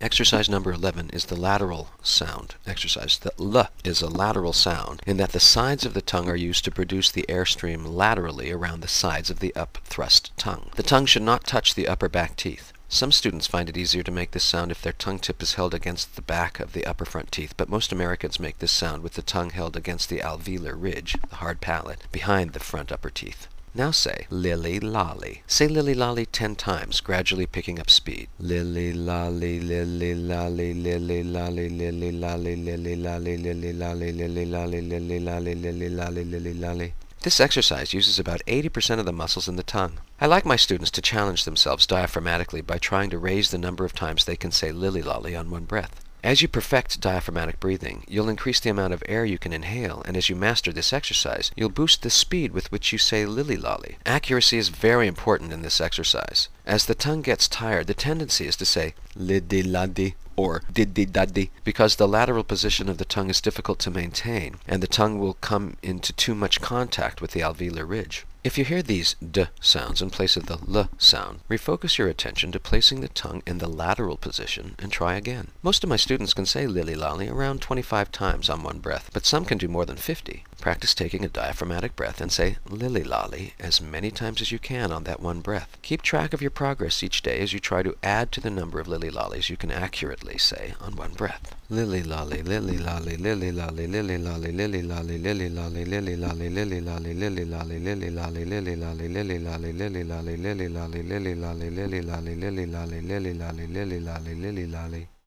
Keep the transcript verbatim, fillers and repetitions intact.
Exercise number eleven is the lateral sound exercise. The L is a lateral sound in that the sides of the tongue are used to produce the airstream laterally around the sides of the up-thrust tongue. The tongue should not touch the upper back teeth. Some students find it easier to make this sound if their tongue tip is held against the back of the upper front teeth, but most Americans make this sound with the tongue held against the alveolar ridge, the hard palate, behind the front upper teeth. Now say lily lolly. Say lily lolly ten times, gradually picking up speed. Lily lolly, lily lolly, lily lolly, lily lolly, lily lolly, lily lolly, lily lolly, lily lolly, lily lolly, lily lolly. This exercise uses about eighty percent of the muscles in the tongue. I like my students to challenge themselves diaphragmatically by trying to raise the number of times they can say lily lolly on one breath. As you perfect diaphragmatic breathing, you'll increase the amount of air you can inhale, and as you master this exercise, you'll boost the speed with which you say lily lolly. Accuracy is very important in this exercise. As the tongue gets tired, the tendency is to say liddy laddy or diddy daddy because the lateral position of the tongue is difficult to maintain, and the tongue will come into too much contact with the alveolar ridge. If you hear these d sounds in place of the l sound, refocus your attention to placing the tongue in the lateral position and try again. Most of my students can say lily lolly around twenty-five times on one breath, but some can do more than fifty. Practice taking a diaphragmatic breath and say lily lolly as many times as you can on that one breath. Keep track of your progress each day as you try to add to the number of lily lollies you can accurately say on one breath. Lily lolly, lily lolly, lily lolly, lily lolly, lily lolly, lily lolly, lily lolly, lily lolly, lily lolly, lily lolly, lily lolly, lily lolly, lily lolly, lily lolly, lily lolly, lily lolly, lily lolly, lily lolly, lily lolly.